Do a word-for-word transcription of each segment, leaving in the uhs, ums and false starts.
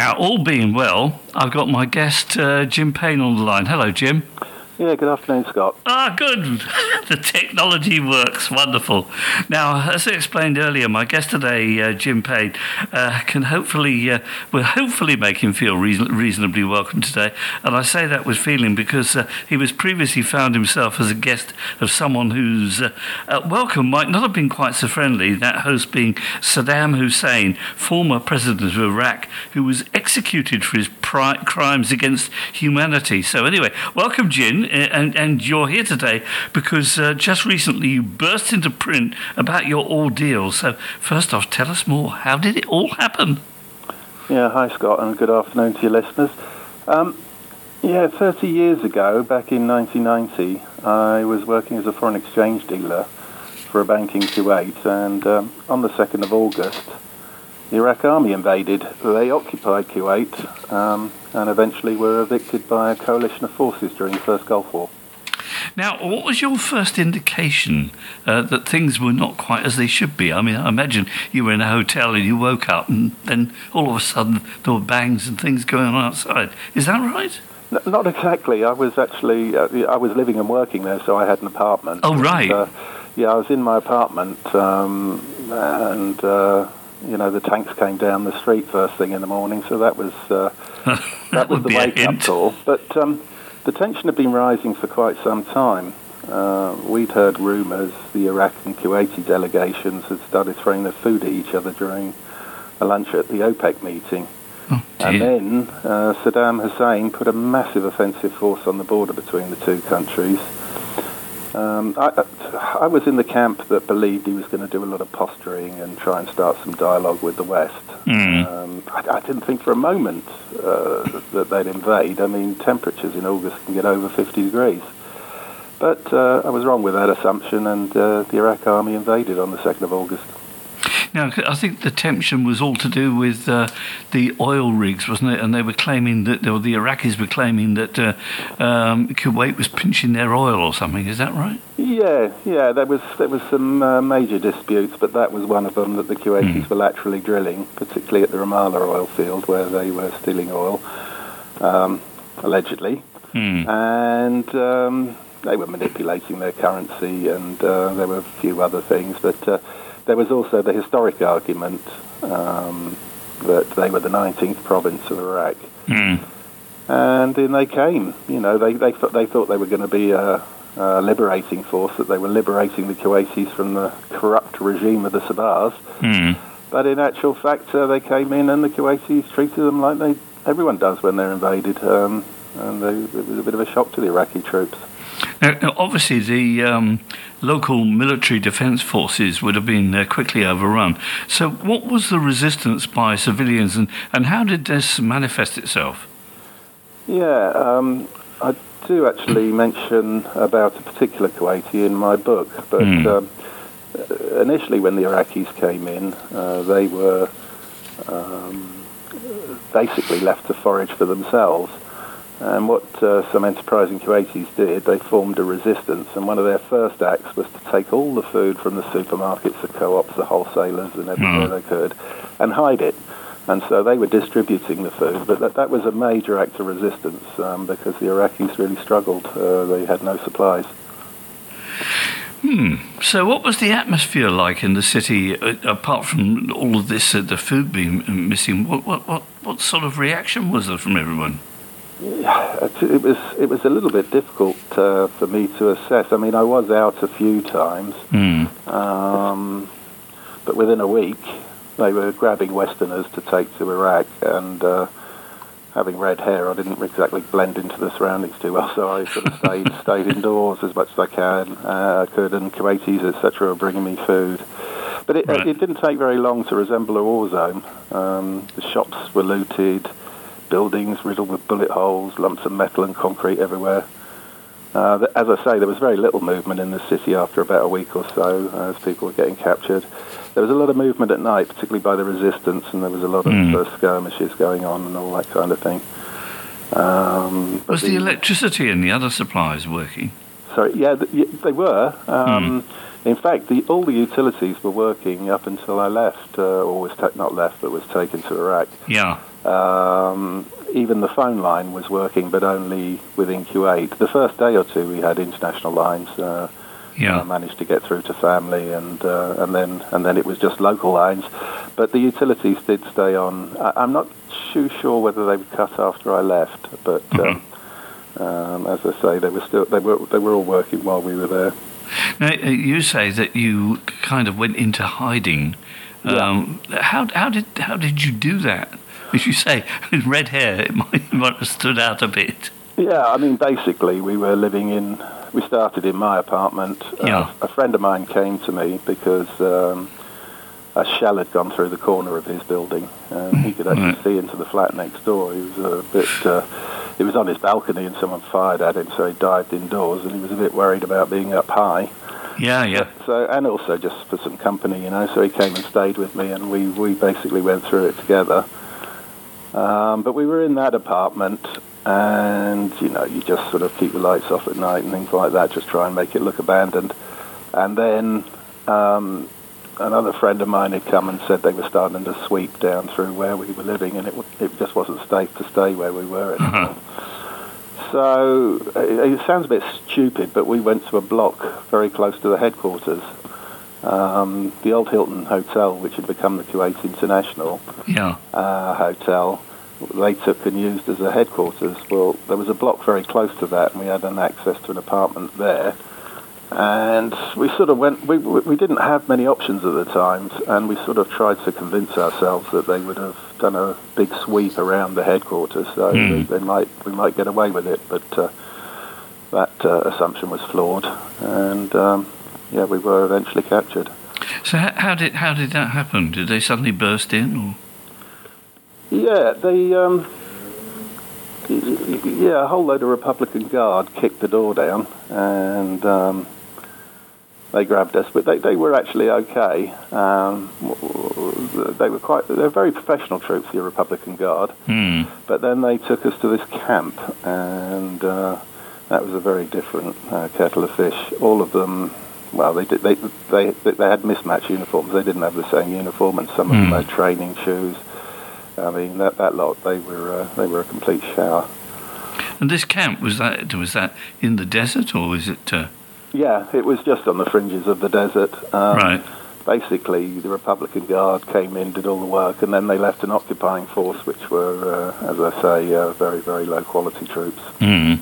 Now, all being well, I've got my guest, uh, Jim Payne, on the line. Hello, Jim. Yeah, good afternoon, Scott. Ah, good. The technology works. Wonderful. Now, as I explained earlier, my guest today, uh, Jim Payne, uh, can hopefully, uh, will hopefully make him feel reason- reasonably welcome today. And I say that with feeling because uh, he was previously found himself as a guest of someone whose uh, uh, welcome might not have been quite so friendly, that host being Saddam Hussein, former president of Iraq, who was executed for his pri- crimes against humanity. So anyway, welcome, Jim. And, and you're here today because uh, just recently you burst into print about your ordeal. So first off, tell us more. How did it all happen? Yeah, hi Scott, and good afternoon to your listeners. Um, yeah, thirty years ago, back in nineteen ninety, I was working as a foreign exchange dealer for a bank in Kuwait, and um, on the second of August, the Iraq army invaded. They occupied Kuwait um, and eventually were evicted by a coalition of forces during the First Gulf War. Now, what was your first indication uh, that things were not quite as they should be? I mean, I imagine you were in a hotel and you woke up and then all of a sudden there were bangs and things going on outside. Is that right? N- not exactly. I was actually, uh, I was living and working there, so I had an apartment. Oh, right. And, uh, yeah, I was in my apartment um, and... Uh, You know, the tanks came down the street first thing in the morning, so that was uh, that, that was the wake-up call. But um, the tension had been rising for quite some time. Uh, we'd heard rumours the Iraq and Kuwaiti delegations had started throwing their food at each other during a lunch at the OPEC meeting. Oh, and then uh, Saddam Hussein put a massive offensive force on the border between the two countries. Um, I, I was in the camp that believed he was going to do a lot of posturing and try and start some dialogue with the West. Mm. Um, I, I didn't think for a moment uh, that they'd invade. I mean, temperatures in August can get over fifty degrees. But uh, I was wrong with that assumption, and uh, the Iraq army invaded on the second of August. Now, I think the tension was all to do with uh, the oil rigs, wasn't it? And they were claiming that, or the Iraqis were claiming that uh, um, Kuwait was pinching their oil or something. Is that right? Yeah, yeah. There was there was some uh, major disputes, but that was one of them, that the Kuwaitis mm. were laterally drilling, particularly at the Ramallah oil field where they were stealing oil, um, allegedly, mm. and um, they were manipulating their currency, and uh, there were a few other things, but. Uh, There was also the historic argument um, that they were the nineteenth province of Iraq. Mm. And in they came. You know, they they, th- they thought they were going to be a, a liberating force, that they were liberating the Kuwaitis from the corrupt regime of the Sabahs. Mm. But in actual fact, uh, they came in and the Kuwaitis treated them like they everyone does when they're invaded. Um, and they, it was a bit of a shock to the Iraqi troops. Now, obviously, the um, local military defence forces would have been uh, quickly overrun. So what was the resistance by civilians, and, and how did this manifest itself? Yeah, um, I do actually mention about a particular Kuwaiti in my book, but mm. um, initially when the Iraqis came in, uh, they were um, basically left to forage for themselves. And what uh, some enterprising Kuwaitis did, they formed a resistance, and one of their first acts was to take all the food from the supermarkets, the co-ops, the wholesalers, and everywhere mm. they could, and hide it. And so they were distributing the food, but that, that was a major act of resistance um, because the Iraqis really struggled. Uh, they had no supplies. Hmm. So what was the atmosphere like in the city, uh, apart from all of this, uh, the food being missing? What, what, what, what sort of reaction was there from everyone? Yeah, it was it was a little bit difficult uh, for me to assess. I mean, I was out a few times, mm. um, but within a week, they were grabbing Westerners to take to Iraq, and uh, having red hair, I didn't exactly blend into the surroundings too well, so I sort of stayed stayed indoors as much as I can, uh, could, and Kuwaitis, et cetera, were bringing me food. But it, right. it didn't take very long to resemble a war zone. Um, the shops were looted, buildings riddled with bullet holes, lumps of metal and concrete everywhere. Uh, as I say, there was very little movement in the city after about a week or so as people were getting captured. There was a lot of movement at night, particularly by the resistance, and there was a lot of mm. uh, skirmishes going on and all that kind of thing. Um, was the, the electricity and the other supplies working? Sorry, yeah, th- they were. Um, mm. In fact, the, all the utilities were working up until I left, uh, or was ta- not left, but was taken to Iraq. Yeah. Um, even the phone line was working, but only within Kuwait. The first day or two, we had international lines. Uh, Yeah. I managed to get through to family, and uh, and then and then it was just local lines. But the utilities did stay on. I, I'm not too sure whether they were cut after I left, but Mm-hmm. um, um, as I say, they were still they were they were all working while we were there. Now, uh, you say that you kind of went into hiding. Yeah. Um, how how did how did you do that? As you say, with red hair, it might, it might have stood out a bit. Yeah, I mean, basically, we were living in. We started in my apartment. Yeah. Uh, a friend of mine came to me because um, a shell had gone through the corner of his building, and he could actually Right. see into the flat next door. He was a bit. Uh, he was on his balcony, and someone fired at him, so he dived indoors, and he was a bit worried about being up high. Yeah, yeah. So, and also just for some company, you know. So he came and stayed with me, and we we basically went through it together. Um, but we were in that apartment, and you know, you just sort of keep the lights off at night and things like that, just try and make it look abandoned. And then um, another friend of mine had come and said they were starting to sweep down through where we were living, and it it just wasn't safe to stay where we were anymore. Uh-huh. So it, it sounds a bit stupid, but we went to a block very close to the headquarters. Um, the old Hilton Hotel, which had become the Kuwait International Yeah. uh, Hotel, they took and used as a headquarters. Well, there was a block very close to that, and we had an access to an apartment there. And we sort of went, we, we didn't have many options at the time, and we sort of tried to convince ourselves that they would have done a big sweep around the headquarters, so Mm. they, they might, we might get away with it, but uh, that uh, assumption was flawed, and um, yeah, we were eventually captured. So how, how did how did that happen? Did they suddenly burst in? Or? Yeah, they, um, y- y- yeah, a whole load of Republican Guard kicked the door down, and um, they grabbed us, but they, they were actually okay. Um, they were quite, they're very professional troops, the Republican Guard, Hmm. but then they took us to this camp, and uh, that was a very different uh, kettle of fish. All of them, well, they, did, they, they, they had mismatched uniforms. They didn't have the same uniform, and some of them Hmm. had training shoes. I mean, that, that lot, they were uh, they were a complete shower. And this camp, was that was that in the desert, or was it? Uh, Yeah, it was just on the fringes of the desert. Um, right. Basically, the Republican Guard came in, did all the work, and then they left an occupying force, which were, uh, as I say, uh, very, very low-quality troops. Hmm.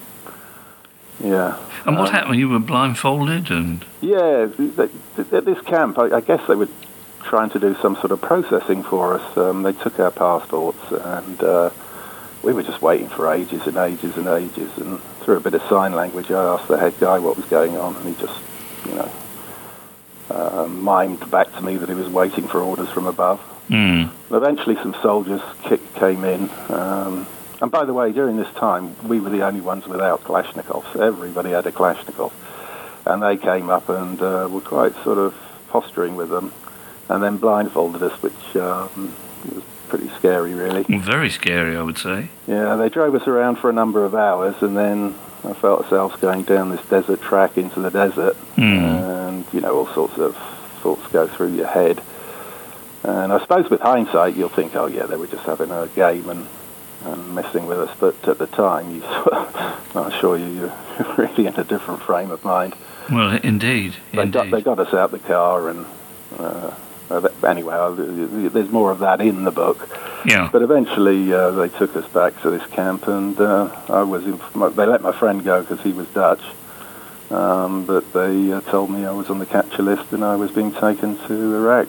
Yeah. And what Um, happened? You were blindfolded, and Yeah, th- th- at this camp, I, I guess they were trying to do some sort of processing for us. Um, they took our passports, and uh, we were just waiting for ages and ages and ages. And through a bit of sign language, I asked the head guy what was going on, and he just, you know, uh, mimed back to me that he was waiting for orders from above. hmm. Eventually, some soldiers kick, came in. Um, and by the way, during this time, we were the only ones without Kalashnikovs. Everybody had a Kalashnikov. And they came up and uh, were quite sort of posturing with them, and then blindfolded us, which um, was pretty scary, really. Well, very scary, I would say. Yeah, they drove us around for a number of hours, and then I felt ourselves going down this desert track into the desert, Hmm. and, you know, all sorts of thoughts go through your head. And I suppose with hindsight, you'll think, oh, yeah, they were just having a game and, and messing with us. But at the time, you sort of, I assure you, you're really in a different frame of mind. Well, indeed, They indeed. got, they got us out the car, and uh, uh, anyway, uh, there's more of that in the book. Yeah. But eventually, uh, they took us back to this camp, and uh, I was. In, they let my friend go because he was Dutch, um, but they uh, told me I was on the capture list and I was being taken to Iraq.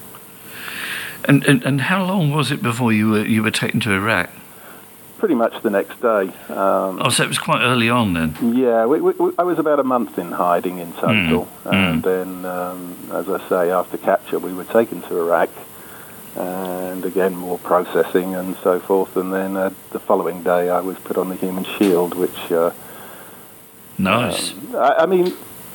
And, and and how long was it before you were you were taken to Iraq? Pretty much the next day. Um, Oh, so it was quite early on then. Yeah, we, we, we, I was about a month in hiding in total, Mm, and mm. then, um, as I say, after capture, we were taken to Iraq, and again more processing and so forth. And then uh, the following day, I was put on the human shield, which uh, Nice. um, I, I mean,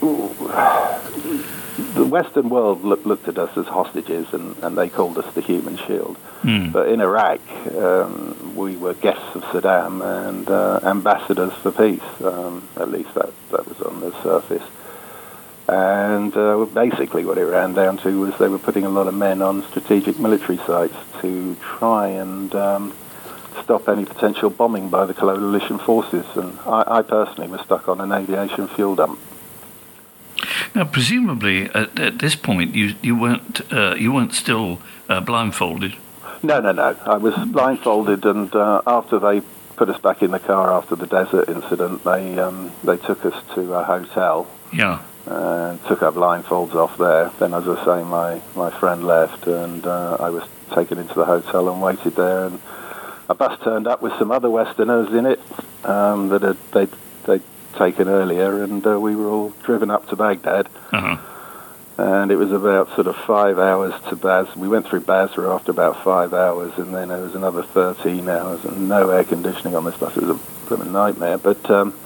the Western world look, looked at us as hostages, and, and they called us the human shield. Hmm. But in Iraq, um, we were guests of Saddam and uh, ambassadors for peace. Um, at least that, that was on the surface. And uh, basically what it ran down to was they were putting a lot of men on strategic military sites to try and um, stop any potential bombing by the coalition forces. And I, I personally was stuck on an aviation fuel dump. Now, presumably, at, at this point, you you weren't uh, you weren't still uh, blindfolded. No, no, no. I was blindfolded, and uh, after they put us back in the car after the desert incident, they um, they took us to a hotel. Yeah. And took our blindfolds off there. Then, as I say, my, my friend left, and uh, I was taken into the hotel and waited there. And a bus turned up with some other Westerners in it um, that had, they'd, they'd taken earlier, and uh, we were all driven up to Baghdad. Uh-huh. And it was about sort of five hours to Baz. We went through Basra after about five hours, and then there was another thirteen hours, and no air conditioning on this bus. It was a bit of a nightmare. But um,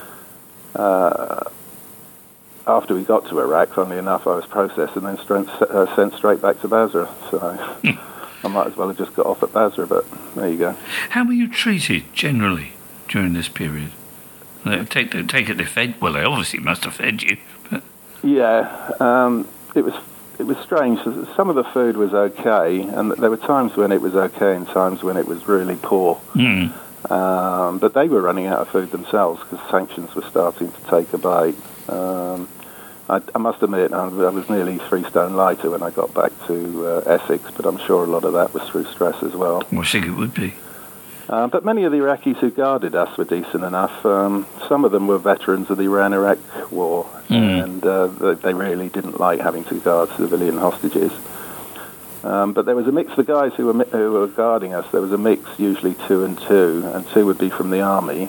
uh, after we got to Iraq, funnily enough, I was processed and then straight, uh, sent straight back to Basra. So I might as well have just got off at Basra, but there you go. How were you treated generally during this period? They take, they take it they fed. Well, they obviously must have fed you. But. Yeah, um, it was it was strange. Some of the food was okay, and there were times when it was okay and times when it was really poor. Mm. Um, but they were running out of food themselves because sanctions were starting to take a bite. Um, I, I must admit, I was nearly three stone lighter when I got back to uh, Essex, but I'm sure a lot of that was through stress as well. Well, I think it would be. Uh, but many of the Iraqis who guarded us were decent enough. Um, some of them were veterans of the Iran-Iraq war, mm. and uh, they, they really didn't like having to guard civilian hostages. Um, but there was a mix. The guys who were who were guarding us, there was a mix, usually two and two, and two would be from the army,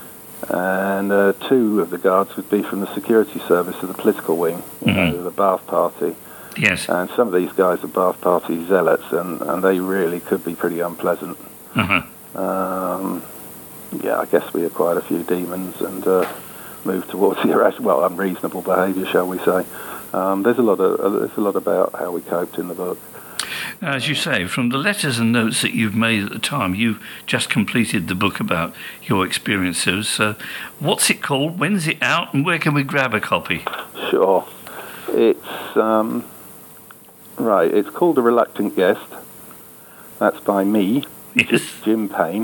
and uh, two of the guards would be from the security service of the political wing, you mm-hmm. know, the Ba'ath Party. Yes. And some of these guys are Ba'ath Party zealots, and, and they really could be pretty unpleasant. Uh-huh. Um, yeah, I guess we acquired a few demons and uh, moved towards the irrational, well, unreasonable behaviour, shall we say. Um, there's a lot of uh, there's a lot about how we coped in the book. Now, as you say, from the letters and notes that you've made at the time, you just completed the book about your experiences. So, what's it called? When's it out? And where can we grab a copy? Sure, it's um, right. It's called A Reluctant Guest. That's by me. Yes. Jim Payne,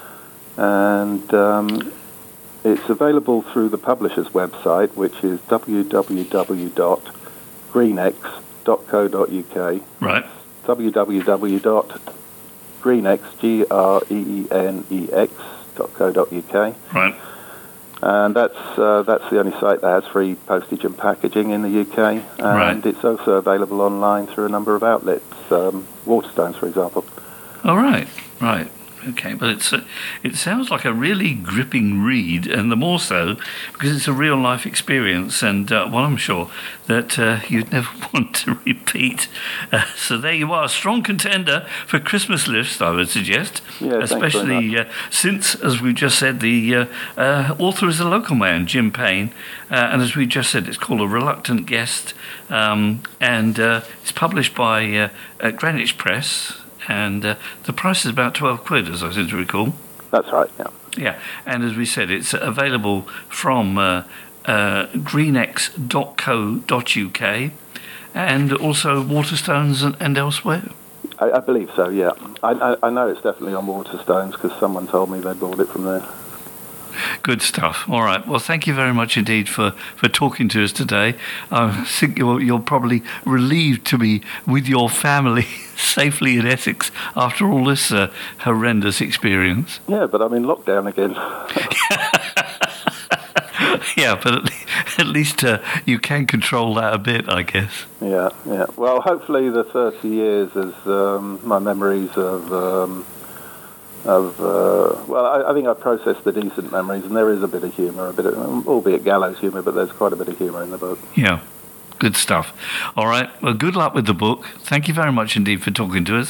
and um, it's available through the publisher's website, which is w w w dot greenex dot co dot u k. Right. w w w dot greenex, G R E E N E X, dot co dot u k. Right. And that's uh, that's the only site that has free postage and packaging in the U K. And right. It's also available online through a number of outlets, um, Waterstones, for example. All right. Right. Okay, but it's a, it sounds like a really gripping read, and the more so because it's a real life experience, and uh, well, I'm sure that uh, you'd never want to repeat. Uh, so there you are, a strong contender for Christmas list, I would suggest. Yeah, especially uh, since, as we just said, the uh, uh, author is a local man, Jim Payne, uh, and as we just said, it's called A Reluctant Guest, um, and uh, it's published by uh, uh, Greenwich Press. And uh, the price is about twelve quid, as I seem to recall. That's right, yeah. Yeah, and as we said, it's available from uh, uh, greenex dot co dot u k and also Waterstones and, and elsewhere. I, I believe so, yeah. I, I, I know it's definitely on Waterstones because someone told me they bought it from there. Good stuff. All right. Well, thank you very much indeed for, for talking to us today. I think you're, you're probably relieved to be with your family safely in Essex after all this uh, horrendous experience. Yeah, but I'm in lockdown again. Yeah, but at, le- at least uh, you can control that a bit, I guess. Yeah, yeah. Well, hopefully the thirty years as um, my memories of... Um, Of uh, well, I, I think I processed the decent memories, and there is a bit of humour, a bit of, albeit gallows humour, but there's quite a bit of humour in the book. Yeah, good stuff. All right, well, good luck with the book. Thank you very much indeed for talking to us.